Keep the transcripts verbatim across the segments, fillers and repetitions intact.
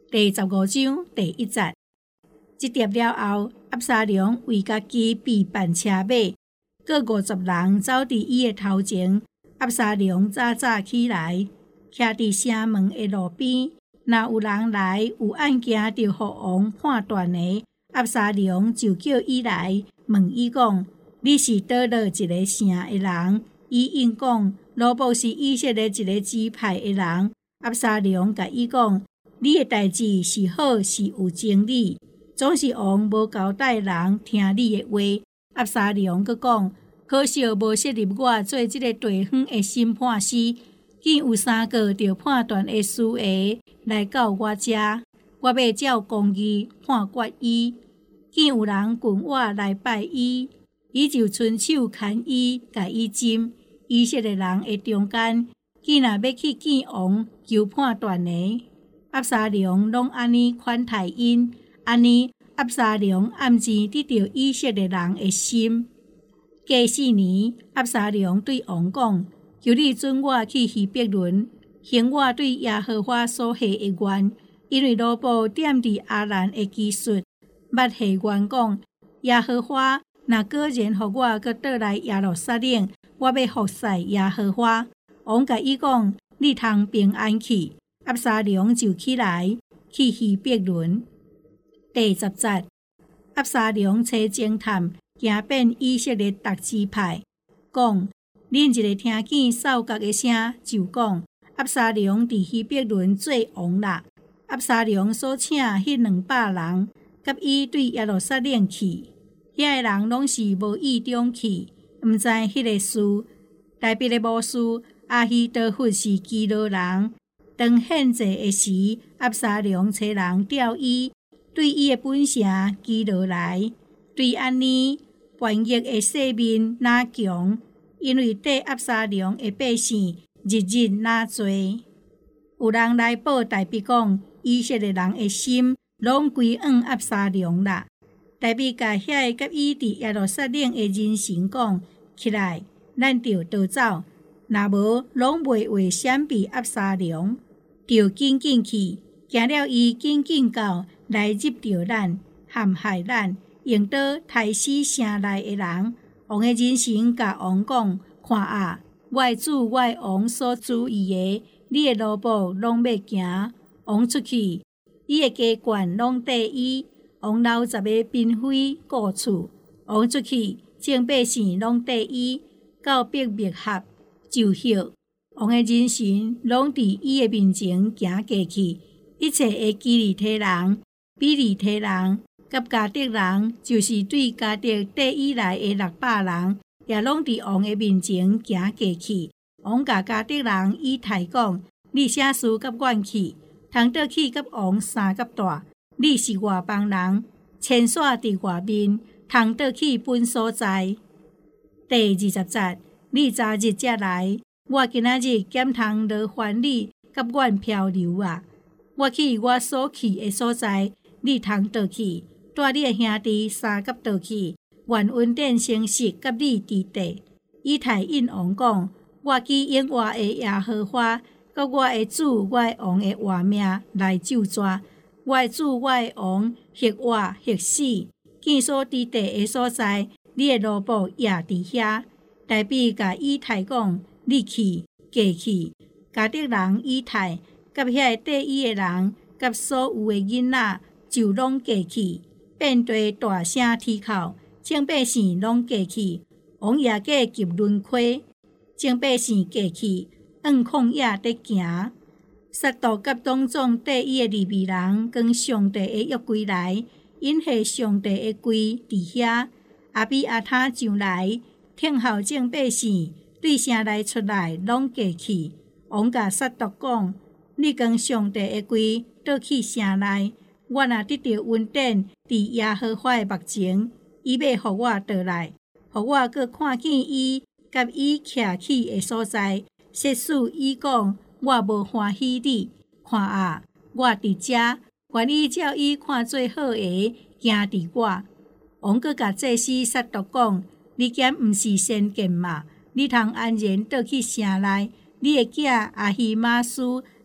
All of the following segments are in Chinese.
第十五章第一节。这牒了后，押沙龙为家己备办车马，各五十人走伫伊的头前。押沙龙早早起来，徛伫城门的路边。若有人来有案件着互王判断的，押沙龙就叫伊来，问伊讲：你是倒落一个城的人？伊应讲：罗伯是以色列一个支派的人。押沙龙甲伊讲：你的代志是好是有真理，总是王无交代人听你的话。押沙龙阁讲：可惜无设立我做这个地方的审判师，竟有三个着判断的师爷来到我这，我要照公义判决伊。竟有人群我来拜伊，伊就伸手牵伊，甲伊针。以色列人的中间，竟然要去见王求判断的。押沙龙拢安尼款待因，安尼押沙龙暗时得到以色列人的心。过四年，押沙龙对王讲：求你准我去希伯伦，行我对耶和华所下的愿，因为罗伯踮伫阿兰的基述，捌下愿讲：耶和华若果然互我搁倒来耶路撒冷，我要服侍耶和华。王甲伊讲：你通平安去。押沙龙就起来去希伯伦。第十节，押沙龙找侦探，行遍以色列各支派，讲：恁一个听见扫角的声，就讲押沙龙伫希伯伦做王啦。押沙龙所请迄两百人，甲伊对耶路撒冷去。遐个人拢是无意中去，毋知迄个事。代笔的牧师阿希多弗是基罗人。当献祭的时，押沙龙找人调伊，对伊的本城基罗来。对安尼，叛逆的势面哪强？因为缀押沙龙的百姓日日哪多。有人来报代笔讲，以色列人的心拢归向押沙龙啦。代笔甲遐个甲伊伫耶路撒冷的人神讲：起来，咱着逃走，若无拢袂话闪避押沙龙。着紧紧去，行了伊紧紧到来入着咱，陷害咱，用刀杀死城内的人。王的人神甲王讲：看啊，我的主我的王所注意的，你的路步拢要行。王出去，伊的家眷拢缀伊。王老十个嫔妃顾厝，王出去，众百姓拢缀伊，到伯密合就歇。王的人神拢伫伊的面前行过去，一切的基利提人、比利提人、甲加德人，就是对加德缀伊来的六百人，也拢伫王的面前行过去。王甲加德人以太讲：你啥事甲阮去？通倒去甲王三甲大？你是外邦人，牵线伫外面，通倒去本所在。第二十节，你早日才来。我今仔日减通劳烦你，甲阮漂流啊！我去我所去的所在，你通倒去，带你的兄弟三甲倒去，愿恩典诚实甲你伫地。以太应王讲：我记永活的耶和华，甲我的主我的王的活命来救抓。我的主我的王，或活或死，见所伫地的所在，你的路步也伫遐。代笔甲以太讲：你去，过去，加德人以太，甲遐个缀伊的人，甲所有的囡仔，就拢过去，遍地大声啼哭，众百姓拢过去，王也过入轮回，众百姓过去，按旷野伫行。撒督甲当众缀伊的利未人，将上帝的约柜来，因下上帝的柜伫遐。阿比阿他上来，听候众百姓。对城内出来，拢过去。王甲撒督讲：你将上帝的柜倒去城内，我若得到恩典，伫耶和华的目前，伊要互我倒来，互我阁看见伊，甲伊徛起的所在。即使伊讲我无欢喜你，看啊，我伫遮，愿意照伊看最好的，行伫我。王阁甲祭司撒督讲：你兼毋是先见嘛？你通安然倒去城内，你的囝阿希玛斯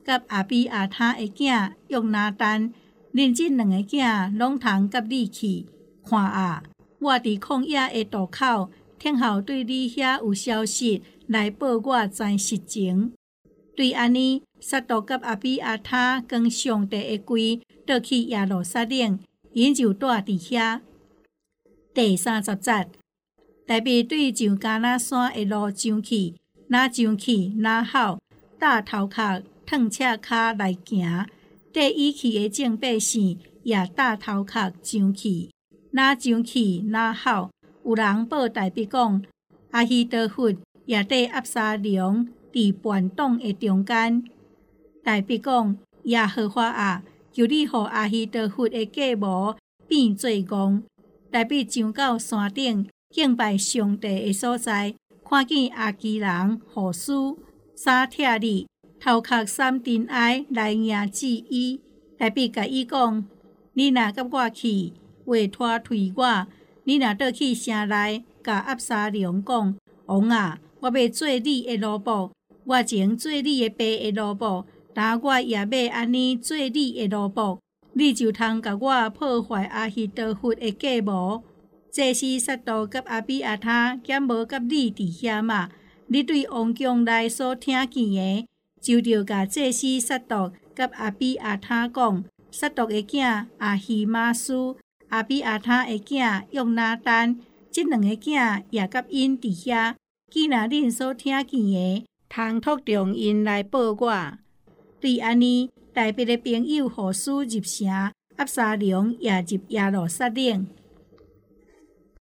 甲阿比阿他的囝约拿單，恁即兩個囝攏通甲你去。看啊，我佇曠野的渡口，聽候對你遐有消息來報我知實情。對安尼，撒督甲阿比阿他跟上帝的櫃倒去耶路撒冷，因就住佇遐。第三十節，大衛對上加那山的路上去，哪上去哪好，搭頭殼褪赤腳來行。第伊去的眾百姓也搭頭殼上去，哪上去哪好。有人報大衛講，阿希多弗也跟押沙龍佇叛黨的中間。大衛講，耶和華啊，求你予阿希多弗的計謀變做戇。大衛上到山頂敬拜上帝的所在，看見亞基人戶書沙帖里頭殼三陣愛來迎接伊。大衛甲伊講，你若甲我去，話拖推我。你若倒去城內，甲押沙龍講，王啊，我要做你的奴僕，我前做你的爸的奴僕，但我也要安尼做你的奴僕，你就通甲我破壞阿希多弗的計謀。這是撒督甲阿比亞他兼無甲你佇遐嘛？你對王宮內所聽見的，就着甲這是撒督甲阿比亞他講。撒督的囝阿希瑪斯。阿比亞他的囝約拿單，這兩個囝也甲因佇遐。既然恁所聽見的，通托重因來報我。對安尼，大衛的朋友戶書入城，押沙龍也入耶路撒冷。